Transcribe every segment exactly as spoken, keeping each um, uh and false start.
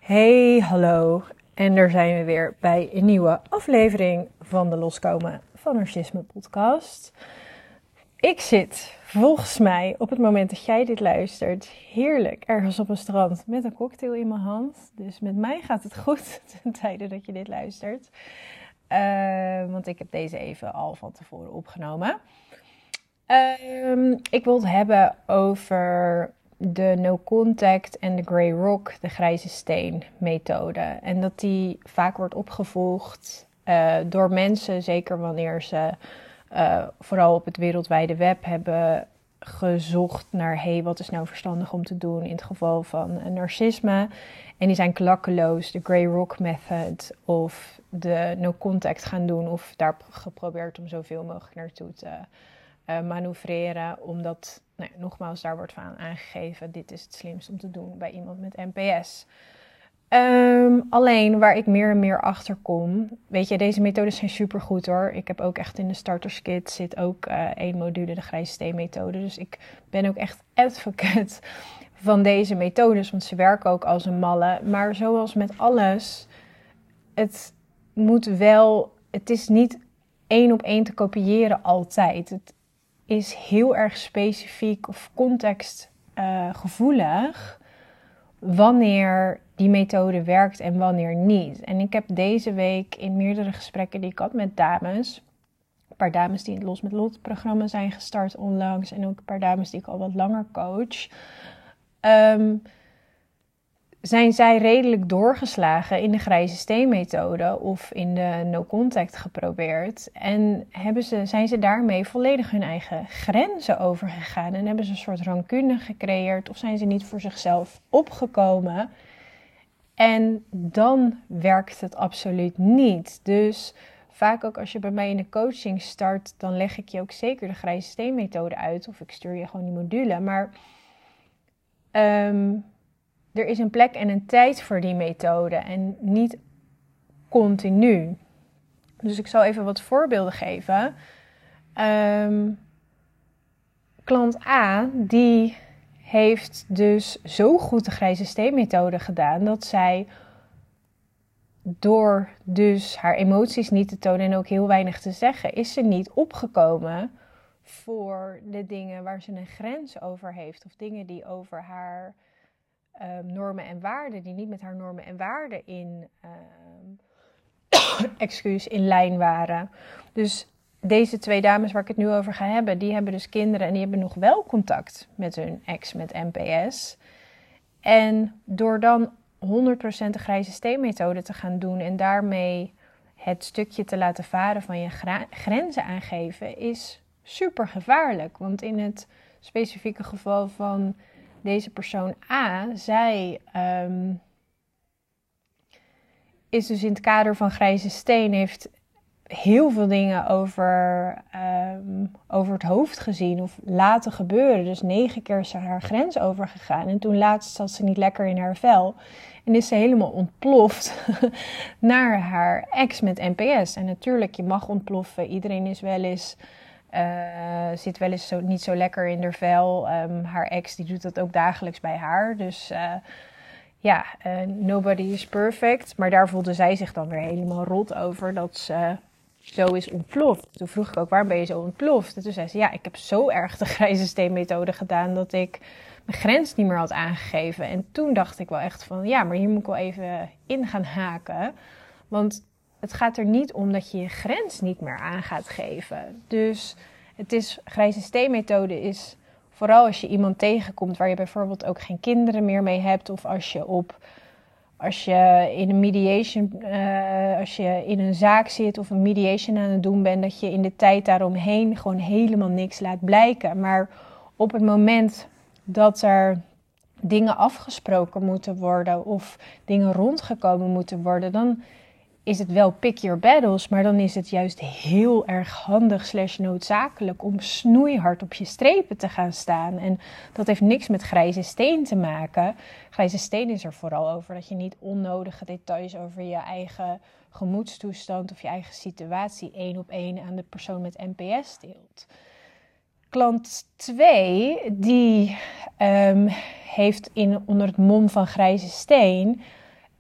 Hey, hallo. En daar zijn we weer bij een nieuwe aflevering van de Loskomen van Narcisme podcast. Ik zit volgens mij op het moment dat jij dit luistert heerlijk ergens op een strand met een cocktail in mijn hand. Dus met mij gaat het goed ten tijde dat je dit luistert. Uh, want ik heb deze even al van tevoren opgenomen. Uh, ik wil het hebben over de no contact en de grey rock, de grijze steen methode. En dat die vaak wordt opgevolgd uh, door mensen, zeker wanneer ze uh, vooral op het wereldwijde web hebben gezocht naar, hey, wat is nou verstandig om te doen in het geval van uh, narcisme. En die zijn klakkeloos de grey rock method of de no contact gaan doen of daar geprobeerd om zoveel mogelijk naartoe te uh, manoeuvreren, omdat, nou ja, nogmaals, daar wordt van aangegeven, dit is het slimst om te doen bij iemand met N P S. Um, alleen waar ik meer en meer achter kom, weet je, deze methodes zijn supergoed hoor. Ik heb ook echt in de starterskit zit ook uh, één module, de grijze steen methode. Dus ik ben ook echt advocate van deze methodes, want ze werken ook als een malle. Maar zoals met alles, het moet wel, het is niet één op één te kopiëren altijd. Het is heel erg specifiek of contextgevoelig uh, wanneer die methode werkt en wanneer niet. En ik heb deze week in meerdere gesprekken die ik had met dames, een paar dames die in het Los met Lot programma zijn gestart onlangs en ook een paar dames die ik al wat langer coach, um, zijn zij redelijk doorgeslagen in de grijze steen methode of in de no contact geprobeerd. En hebben ze, zijn ze daarmee volledig hun eigen grenzen overgegaan en hebben ze een soort rancune gecreëerd of zijn ze niet voor zichzelf opgekomen. En dan werkt het absoluut niet. Dus vaak ook als je bij mij in de coaching start, dan leg ik je ook zeker de grijze steen methode uit of ik stuur je gewoon die module. Maar Um, er is een plek en een tijd voor die methode en niet continu. Dus ik zal even wat voorbeelden geven. Um, klant A, die heeft dus zo goed de grijze steen methode gedaan dat zij door dus haar emoties niet te tonen en ook heel weinig te zeggen, is ze niet opgekomen voor de dingen waar ze een grens over heeft of dingen die over haar Um, normen en waarden, die niet met haar normen en waarden in, um, excuus, in lijn waren. Dus deze twee dames waar ik het nu over ga hebben, die hebben dus kinderen en die hebben nog wel contact met hun ex met N P S. En door dan honderd procent de grijze steen methode te gaan doen en daarmee het stukje te laten varen van je gra- grenzen aangeven, is super gevaarlijk. Want in het specifieke geval van deze persoon A, zij um, is dus in het kader van grijze steen, heeft heel veel dingen over, um, over het hoofd gezien of laten gebeuren. Dus negen keer is ze haar grens overgegaan. En toen laatst zat ze niet lekker in haar vel. En is ze helemaal ontploft naar haar ex met N P S. En natuurlijk, je mag ontploffen. Iedereen is wel eens... Uh, zit wel eens zo, niet zo lekker in haar vel. Um, haar ex die doet dat ook dagelijks bij haar. Dus uh, ja, uh, nobody is perfect. Maar daar voelde zij zich dan weer helemaal rot over dat ze zo is ontploft. Toen vroeg ik ook, waarom ben je zo ontploft? En toen zei ze, ja, ik heb zo erg de grijze steen methode gedaan dat ik mijn grens niet meer had aangegeven. En toen dacht ik wel echt van, ja, maar hier moet ik wel even in gaan haken. Want het gaat er niet om dat je je grens niet meer aan gaat geven. Dus het is, grijze steen methode is vooral als je iemand tegenkomt waar je bijvoorbeeld ook geen kinderen meer mee hebt. Of als je op, als je in een mediation, uh, als je in een zaak zit of een mediation aan het doen bent, dat je in de tijd daaromheen gewoon helemaal niks laat blijken. Maar op het moment dat er dingen afgesproken moeten worden of dingen rondgekomen moeten worden, dan is het wel pick your battles, maar dan is het juist heel erg handig slash noodzakelijk om snoeihard op je strepen te gaan staan. En dat heeft niks met grijze steen te maken. Grijze steen is er vooral over dat je niet onnodige details over je eigen gemoedstoestand of je eigen situatie één op één aan de persoon met N P S deelt. Klant twee, die um, heeft in, onder het mom van grijze steen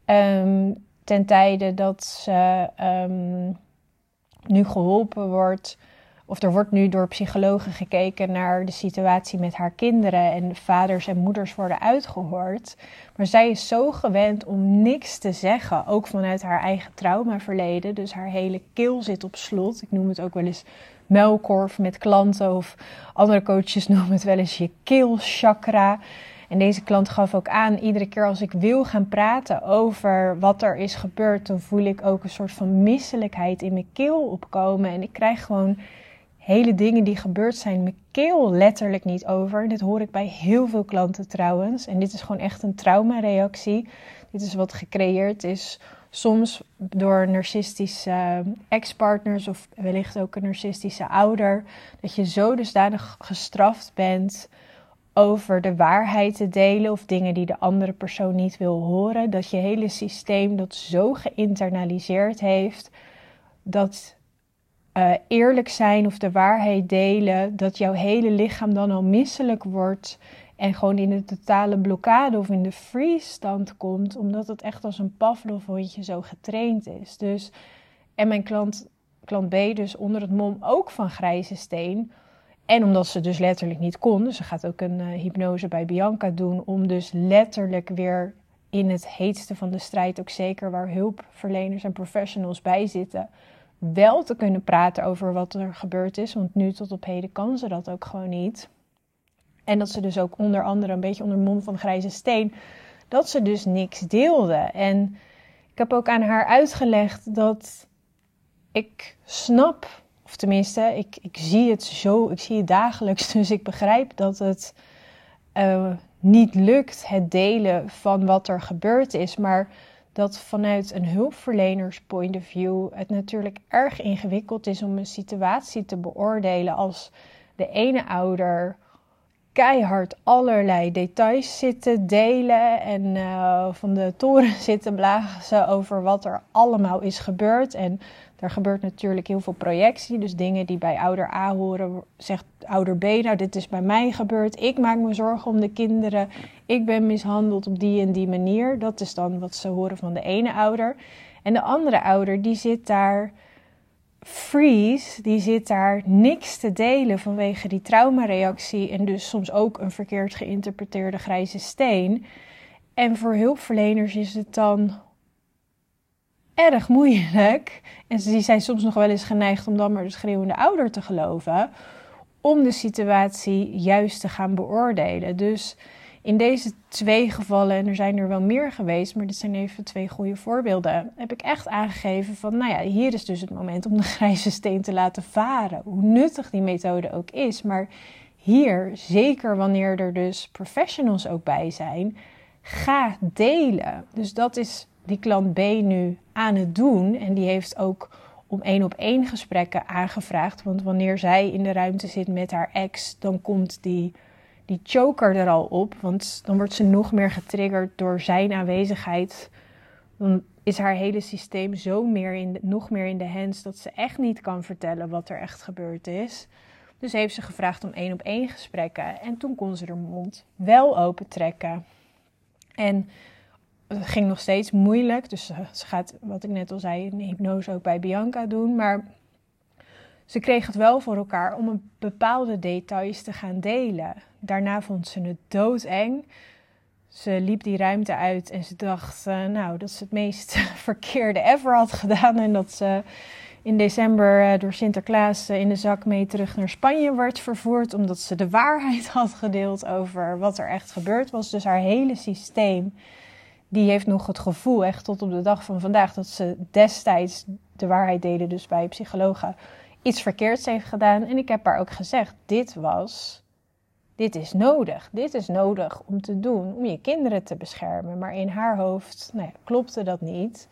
Um, ten tijde dat ze um, nu geholpen wordt, of er wordt nu door psychologen gekeken naar de situatie met haar kinderen en vaders en moeders worden uitgehoord. Maar zij is zo gewend om niks te zeggen, ook vanuit haar eigen traumaverleden. Dus haar hele keel zit op slot. Ik noem het ook wel eens muilkorf met klanten, of andere coaches noemen het wel eens je keelchakra. En deze klant gaf ook aan, iedere keer als ik wil gaan praten over wat er is gebeurd, dan voel ik ook een soort van misselijkheid in mijn keel opkomen. En ik krijg gewoon hele dingen die gebeurd zijn, mijn keel letterlijk niet over. En dit hoor ik bij heel veel klanten trouwens. En dit is gewoon echt een traumareactie. Dit is wat gecreëerd is, soms door narcistische ex-partners of wellicht ook een narcistische ouder. Dat je zo dusdanig gestraft bent over de waarheid te delen of dingen die de andere persoon niet wil horen. Dat je hele systeem dat zo geïnternaliseerd heeft dat uh, eerlijk zijn of de waarheid delen, dat jouw hele lichaam dan al misselijk wordt en gewoon in de totale blokkade of in de freeze-stand komt, omdat het echt als een Pavlov-hondje zo getraind is. Dus, en mijn klant, klant B dus onder het mom ook van grijze steen. En omdat ze dus letterlijk niet kon, dus ze gaat ook een uh, hypnose bij Bianca doen, om dus letterlijk weer in het heetste van de strijd, ook zeker waar hulpverleners en professionals bij zitten, wel te kunnen praten over wat er gebeurd is. Want nu tot op heden kan ze dat ook gewoon niet. En dat ze dus ook onder andere een beetje onder mom van grijze steen, dat ze dus niks deelde. En ik heb ook aan haar uitgelegd dat ik snap, of tenminste, ik, ik zie het zo, ik zie het dagelijks, dus ik begrijp dat het uh, niet lukt, het delen van wat er gebeurd is. Maar dat vanuit een hulpverleners point of view het natuurlijk erg ingewikkeld is om een situatie te beoordelen als de ene ouder keihard allerlei details zitten delen en uh, van de toren zitten blazen over wat er allemaal is gebeurd. En er gebeurt natuurlijk heel veel projectie, dus dingen die bij ouder A horen, zegt ouder B, nou dit is bij mij gebeurd, ik maak me zorgen om de kinderen, ik ben mishandeld op die en die manier. Dat is dan wat ze horen van de ene ouder. En de andere ouder, die zit daar freeze, die zit daar niks te delen vanwege die traumareactie en dus soms ook een verkeerd geïnterpreteerde grijze steen. En voor hulpverleners is het dan erg moeilijk, en die zijn soms nog wel eens geneigd om dan maar de schreeuwende ouder te geloven, om de situatie juist te gaan beoordelen. Dus in deze twee gevallen, en er zijn er wel meer geweest, maar dit zijn even twee goede voorbeelden, heb ik echt aangegeven van, nou ja, hier is dus het moment om de grijze steen te laten varen. Hoe nuttig die methode ook is, maar hier, zeker wanneer er dus professionals ook bij zijn, ga delen. Dus dat is die klant B nu aan het doen en die heeft ook om één op één gesprekken aangevraagd, want wanneer zij in de ruimte zit met haar ex, dan komt die die choker er al op, want dan wordt ze nog meer getriggerd door zijn aanwezigheid. Dan is haar hele systeem zo meer in de, nog meer in de hands dat ze echt niet kan vertellen wat er echt gebeurd is. Dus heeft ze gevraagd om één op één gesprekken en toen kon ze haar mond wel open trekken. En het ging nog steeds moeilijk, dus ze gaat, wat ik net al zei, een hypnose ook bij Bianca doen, maar ze kreeg het wel voor elkaar om een bepaalde details te gaan delen. Daarna vond ze het doodeng. Ze liep die ruimte uit en ze dacht uh, nou, dat ze het meest verkeerde ever had gedaan. En dat ze in december uh, door Sinterklaas uh, in de zak mee terug naar Spanje werd vervoerd. Omdat ze de waarheid had gedeeld over wat er echt gebeurd was. Dus haar hele systeem, die heeft nog het gevoel, echt tot op de dag van vandaag, dat ze destijds de waarheid deden, dus bij psychologen, iets verkeerds heeft gedaan. En ik heb haar ook gezegd, dit was, dit is nodig. Dit is nodig om te doen, om je kinderen te beschermen. Maar in haar hoofd, nou ja, klopte dat niet.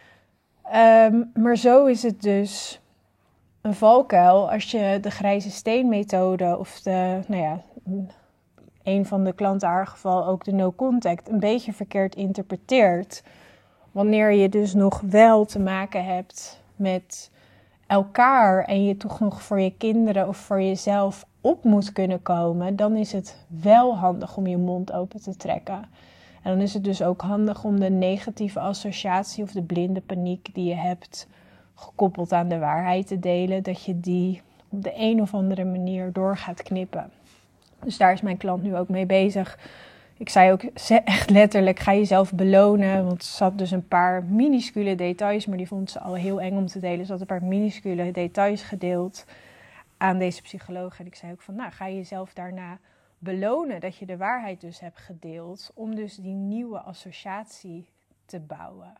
Um, maar zo is het dus een valkuil als je de grijze steenmethode of de, nou ja, een van de klanten in haar geval ook de no contact een beetje verkeerd interpreteert. Wanneer je dus nog wel te maken hebt met elkaar en je toch nog voor je kinderen of voor jezelf op moet kunnen komen, dan is het wel handig om je mond open te trekken. En dan is het dus ook handig om de negatieve associatie of de blinde paniek die je hebt gekoppeld aan de waarheid te delen, dat je die op de een of andere manier door gaat knippen. Dus daar is mijn klant nu ook mee bezig. Ik zei ook echt letterlijk, ga jezelf belonen. Want er zat dus een paar minuscule details, maar die vond ze al heel eng om te delen. Ze had een paar minuscule details gedeeld aan deze psycholoog. En ik zei ook van, nou, ga jezelf daarna belonen dat je de waarheid dus hebt gedeeld. Om dus die nieuwe associatie te bouwen.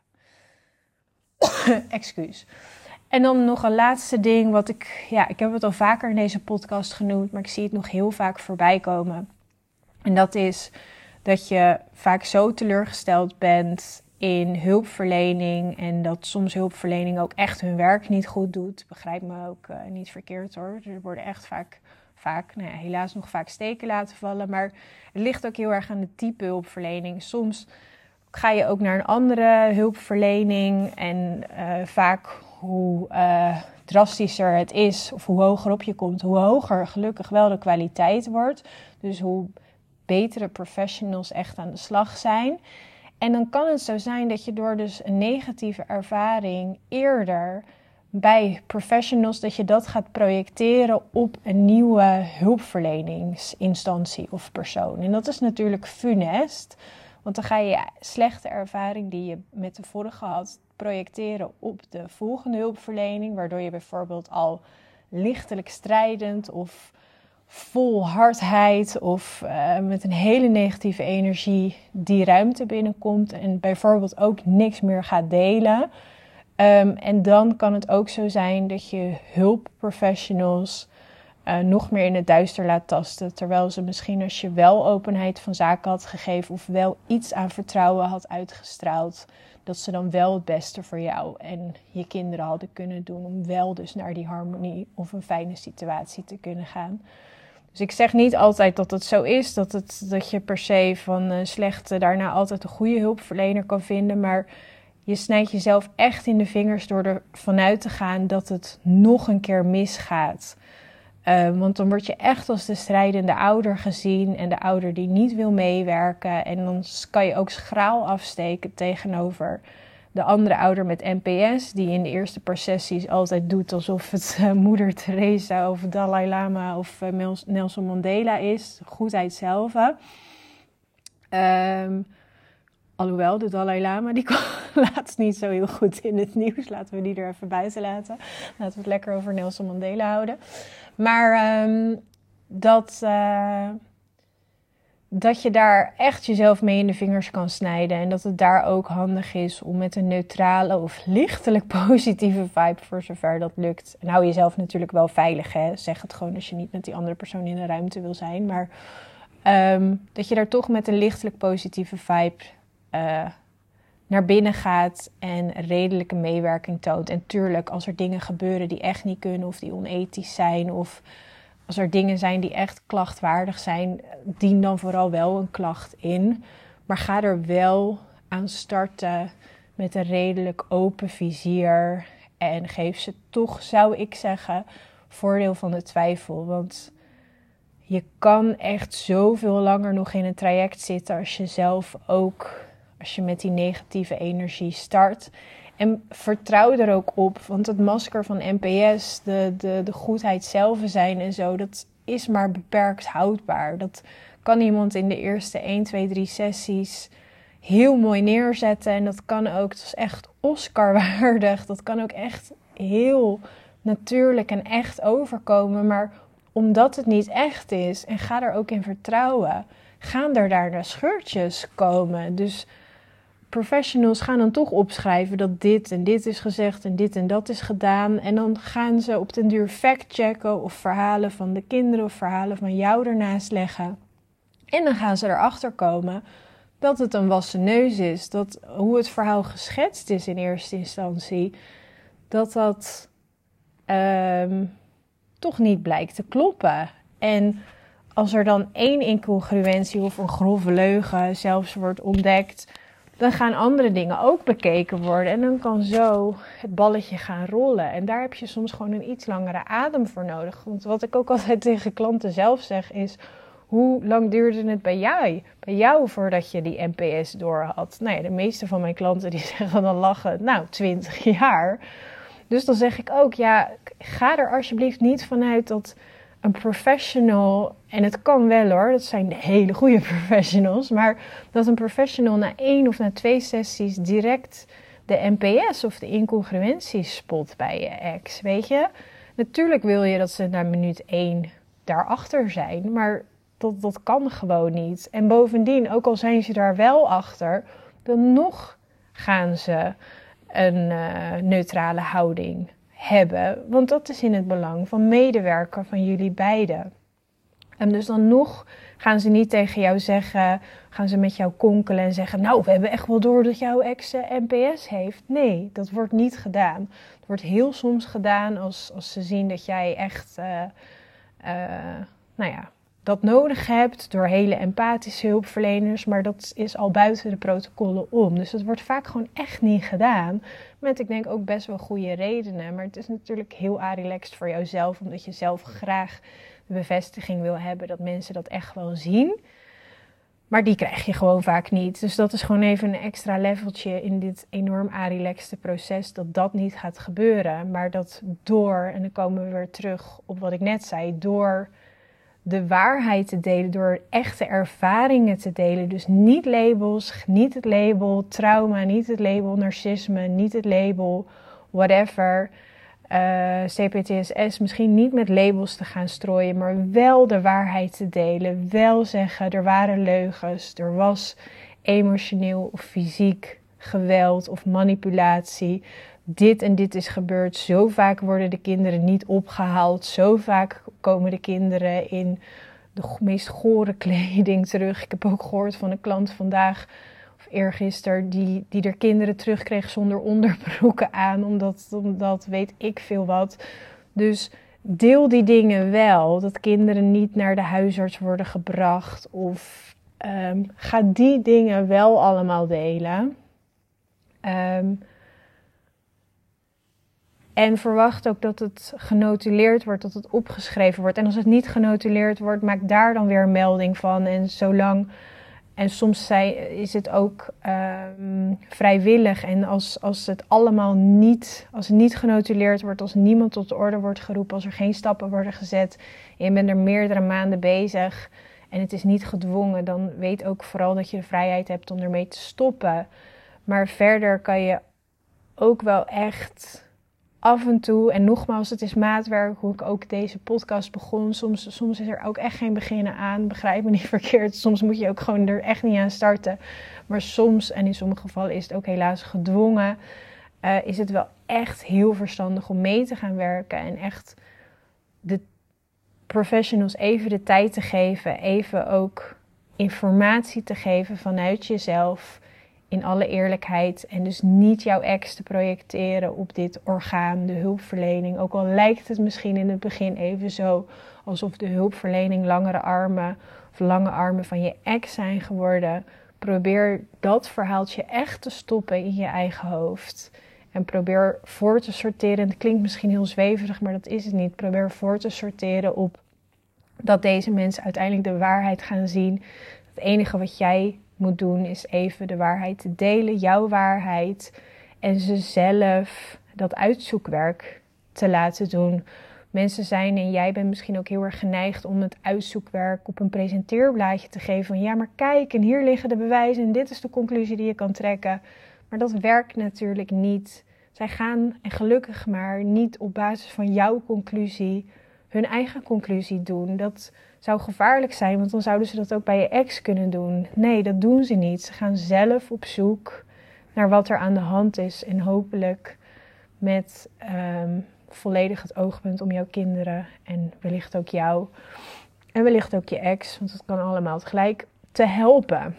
Excuus. En dan nog een laatste ding, wat ik, ja, ik heb het al vaker in deze podcast genoemd, maar ik zie het nog heel vaak voorbij komen. En dat is dat je vaak zo teleurgesteld bent in hulpverlening en dat soms hulpverlening ook echt hun werk niet goed doet. Begrijp me ook uh, niet verkeerd hoor. Er worden echt vaak, vaak nou ja, helaas nog vaak steken laten vallen, maar het ligt ook heel erg aan de type hulpverlening. Soms ga je ook naar een andere hulpverlening en uh, vaak hoe uh, drastischer het is of hoe hoger op je komt, hoe hoger gelukkig wel de kwaliteit wordt. Dus hoe betere professionals echt aan de slag zijn. En dan kan het zo zijn dat je door dus een negatieve ervaring eerder bij professionals, dat je dat gaat projecteren op een nieuwe hulpverleningsinstantie of persoon. En dat is natuurlijk funest, want dan ga je je slechte ervaring die je met de vorige had projecteren op de volgende hulpverlening, waardoor je bijvoorbeeld al lichtelijk strijdend of vol hardheid of uh, met een hele negatieve energie die ruimte binnenkomt en bijvoorbeeld ook niks meer gaat delen. Um, en dan kan het ook zo zijn dat je hulpprofessionals uh, nog meer in het duister laat tasten, terwijl ze misschien als je wel openheid van zaken had gegeven of wel iets aan vertrouwen had uitgestraald, dat ze dan wel het beste voor jou en je kinderen hadden kunnen doen om wel dus naar die harmonie of een fijne situatie te kunnen gaan. Dus ik zeg niet altijd dat het zo is, dat, het, dat je per se van een slechte daarna altijd een goede hulpverlener kan vinden. Maar je snijdt jezelf echt in de vingers door ervan uit te gaan dat het nog een keer misgaat. Uh, want dan word je echt als de strijdende ouder gezien en de ouder die niet wil meewerken. En dan kan je ook schraal afsteken tegenover de andere ouder met N P S, die in de eerste paar sessies altijd doet alsof het uh, moeder Teresa of Dalai Lama of uh, Nelson Mandela is. Goedheid zelf. Um, alhoewel, de Dalai Lama, die kwam laatst niet zo heel goed in het nieuws. Laten we die er even buiten laten. Laten we het lekker over Nelson Mandela houden. Maar um, dat... Uh, dat je daar echt jezelf mee in de vingers kan snijden. En dat het daar ook handig is om met een neutrale of lichtelijk positieve vibe, voor zover dat lukt. En hou jezelf natuurlijk wel veilig, hè. Zeg het gewoon als je niet met die andere persoon in de ruimte wil zijn. Maar um, dat je daar toch met een lichtelijk positieve vibe uh, naar binnen gaat en redelijke meewerking toont. En tuurlijk, als er dingen gebeuren die echt niet kunnen of die onethisch zijn of als er dingen zijn die echt klachtwaardig zijn, dien dan vooral wel een klacht in. Maar ga er wel aan starten met een redelijk open vizier. En geef ze toch, zou ik zeggen, voordeel van de twijfel. Want je kan echt zoveel langer nog in een traject zitten als je zelf ook, als je met die negatieve energie start. En vertrouw er ook op, want het masker van N P S, de, de, de goedheid zelf zijn en zo, dat is maar beperkt houdbaar. Dat kan iemand in de eerste één, twee, drie sessies heel mooi neerzetten. En dat kan ook, het is echt Oscar-waardig, dat kan ook echt heel natuurlijk en echt overkomen. Maar omdat het niet echt is, en ga er ook in vertrouwen, gaan er daarna scheurtjes komen. Dus professionals gaan dan toch opschrijven dat dit en dit is gezegd en dit en dat is gedaan. En dan gaan ze op den duur fact-checken of verhalen van de kinderen of verhalen van jou ernaast leggen. En dan gaan ze erachter komen dat het een wassen neus is. Dat hoe het verhaal geschetst is in eerste instantie, dat dat um, toch niet blijkt te kloppen. En als er dan één incongruentie of een grove leugen zelfs wordt ontdekt, dan gaan andere dingen ook bekeken worden. En dan kan zo het balletje gaan rollen. En daar heb je soms gewoon een iets langere adem voor nodig. Want wat ik ook altijd tegen klanten zelf zeg is, hoe lang duurde het bij jou, bij jou voordat je die N P S door had? Nou ja, de meeste van mijn klanten die zeggen dan lachen, nou, twintig jaar. Dus dan zeg ik ook, ja, ga er alsjeblieft niet vanuit dat een professional, en het kan wel hoor, dat zijn de hele goede professionals, maar dat een professional na één of na twee sessies direct de N P S of de incongruentie spot bij je ex, weet je. Natuurlijk wil je dat ze na minuut één daarachter zijn, maar dat, dat kan gewoon niet. En bovendien, ook al zijn ze daar wel achter, dan nog gaan ze een uh, neutrale houding hebben. Want dat is in het belang van medewerker van jullie beiden. En dus dan nog gaan ze niet tegen jou zeggen, gaan ze met jou konkelen en zeggen, nou, we hebben echt wel door dat jouw ex uh, N P S heeft. Nee, dat wordt niet gedaan. Het wordt heel soms gedaan als, als ze zien dat jij echt, uh, uh, nou ja, dat nodig hebt door hele empathische hulpverleners, maar dat is al buiten de protocollen om. Dus dat wordt vaak gewoon echt niet gedaan. Met, ik denk, ook best wel goede redenen. Maar het is natuurlijk heel relaxed voor jouzelf, omdat je zelf graag de bevestiging wil hebben dat mensen dat echt wel zien. Maar die krijg je gewoon vaak niet. Dus dat is gewoon even een extra leveltje in dit enorm relaxte proces, dat dat niet gaat gebeuren. Maar dat door, en dan komen we weer terug op wat ik net zei, door de waarheid te delen, door echte ervaringen te delen. Dus niet labels, niet het label trauma, niet het label narcisme, niet het label whatever. Uh, C P T S S, misschien niet met labels te gaan strooien, maar wel de waarheid te delen. Wel zeggen, er waren leugens, er was emotioneel of fysiek geweld of manipulatie. Dit en dit is gebeurd. Zo vaak worden de kinderen niet opgehaald. Zo vaak komen de kinderen in de meest gore kleding terug. Ik heb ook gehoord van een klant vandaag of eergisteren die, die er kinderen terugkreeg zonder onderbroeken aan. Omdat, omdat weet ik veel wat. Dus deel die dingen wel. Dat kinderen niet naar de huisarts worden gebracht. Of um, ga die dingen wel allemaal delen. Um, En verwacht ook dat het genotuleerd wordt, dat het opgeschreven wordt. En als het niet genotuleerd wordt, maak daar dan weer een melding van. En zolang, en soms is het ook um, vrijwillig. En als, als het allemaal niet, als het niet genotuleerd wordt, als niemand tot de orde wordt geroepen, als er geen stappen worden gezet en je bent er meerdere maanden bezig en het is niet gedwongen, dan weet ook vooral dat je de vrijheid hebt om ermee te stoppen. Maar verder kan je ook wel echt af en toe, en nogmaals, het is maatwerk, hoe ik ook deze podcast begon. Soms, soms is er ook echt geen beginnen aan, begrijp me niet verkeerd. Soms moet je ook gewoon er echt niet aan starten. Maar soms, en in sommige gevallen is het ook helaas gedwongen, uh, is het wel echt heel verstandig om mee te gaan werken. En echt de professionals even de tijd te geven, even ook informatie te geven vanuit jezelf. In alle eerlijkheid. En dus niet jouw ex te projecteren op dit orgaan, de hulpverlening. Ook al lijkt het misschien in het begin even zo alsof de hulpverlening langere armen of lange armen van je ex zijn geworden. Probeer dat verhaaltje echt te stoppen in je eigen hoofd. En probeer voor te sorteren. Het klinkt misschien heel zweverig, maar dat is het niet. Probeer voor te sorteren op dat deze mensen uiteindelijk de waarheid gaan zien. Het enige wat jij moet doen is even de waarheid te delen, jouw waarheid, en ze zelf dat uitzoekwerk te laten doen. Mensen zijn, en jij bent misschien ook heel erg geneigd om het uitzoekwerk op een presenteerblaadje te geven van ja, maar kijk, en hier liggen de bewijzen en dit is de conclusie die je kan trekken. Maar dat werkt natuurlijk niet. Zij gaan, en gelukkig maar, niet op basis van jouw conclusie hun eigen conclusie doen. Dat zou gevaarlijk zijn, want dan zouden ze dat ook bij je ex kunnen doen. Nee, dat doen ze niet. Ze gaan zelf op zoek naar wat er aan de hand is. En hopelijk met um, volledig het oogpunt om jouw kinderen en wellicht ook jou en wellicht ook je ex, want dat kan allemaal tegelijk, te helpen.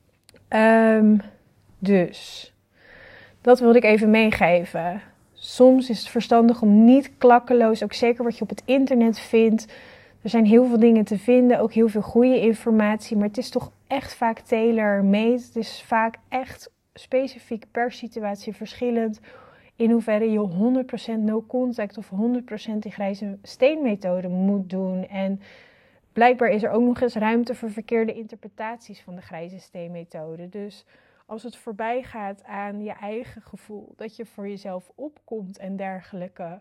Um, dus, dat wilde ik even meegeven. Soms is het verstandig om niet klakkeloos, ook zeker wat je op het internet vindt. Er zijn heel veel dingen te vinden, ook heel veel goede informatie. Maar het is toch echt vaak tailor-made. Het is vaak echt specifiek per situatie verschillend. In hoeverre je honderd procent no contact of honderd procent die grijze steenmethode moet doen. En blijkbaar is er ook nog eens ruimte voor verkeerde interpretaties van de grijze steenmethode. Dus als het voorbij gaat aan je eigen gevoel, dat je voor jezelf opkomt en dergelijke,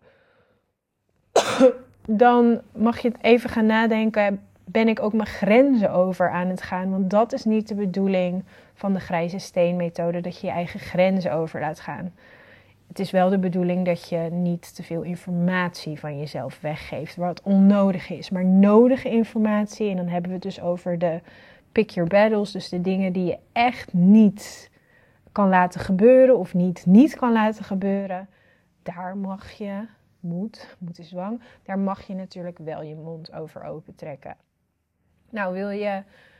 dan mag je het even gaan nadenken, ben ik ook mijn grenzen over aan het gaan? Want dat is niet de bedoeling van de grijze steenmethode, dat je je eigen grenzen over laat gaan. Het is wel de bedoeling dat je niet te veel informatie van jezelf weggeeft, wat onnodig is. Maar nodige informatie, en dan hebben we het dus over de pick your battles, dus de dingen die je echt niet kan laten gebeuren of niet niet kan laten gebeuren. Daar mag je, moet, moet is zwang, daar mag je natuurlijk wel je mond over opentrekken. Nou, wil je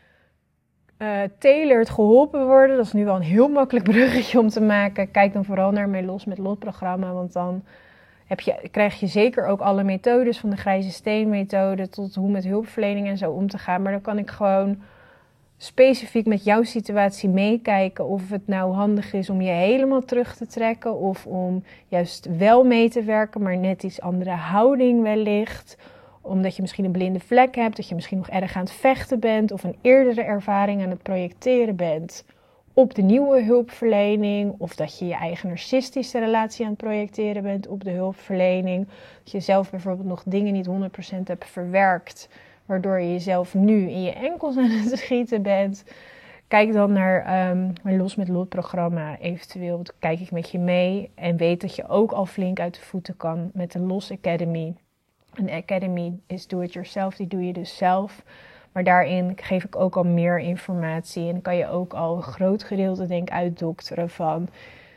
uh, tailored geholpen worden, dat is nu wel een heel makkelijk bruggetje om te maken. Kijk dan vooral naar mijn Los met Lot programma, want dan heb je, krijg je zeker ook alle methodes van de grijze steenmethode tot hoe met hulpverlening en zo om te gaan. Maar dan kan ik gewoon specifiek met jouw situatie meekijken of het nou handig is om je helemaal terug te trekken of om juist wel mee te werken, maar net iets andere houding wellicht. Omdat je misschien een blinde vlek hebt, dat je misschien nog erg aan het vechten bent of een eerdere ervaring aan het projecteren bent op de nieuwe hulpverlening. Of dat je je eigen narcistische relatie aan het projecteren bent op de hulpverlening. Dat je zelf bijvoorbeeld nog dingen niet honderd procent hebt verwerkt, waardoor je jezelf nu in je enkels aan het schieten bent. Kijk dan naar um, mijn Los met Lot programma. Eventueel kijk ik met je mee en weet dat je ook al flink uit de voeten kan met de Los Academy. Een academy is do-it-yourself, die doe je dus zelf. Maar daarin geef ik ook al meer informatie. En kan je ook al een groot gedeelte denk ik uitdokteren van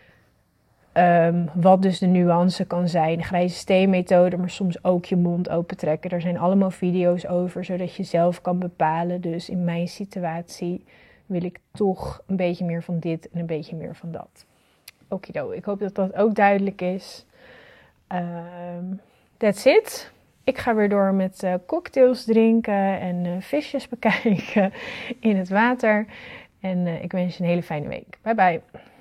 um, wat dus de nuance kan zijn. De grijze steenmethode, maar soms ook je mond opentrekken. Er zijn allemaal video's over, zodat je zelf kan bepalen. Dus in mijn situatie wil ik toch een beetje meer van dit en een beetje meer van dat. Okido, ik hoop dat dat ook duidelijk is. Um, that's it. Ik ga weer door met uh, cocktails drinken en uh, visjes bekijken in het water. En uh, ik wens je een hele fijne week. Bye bye.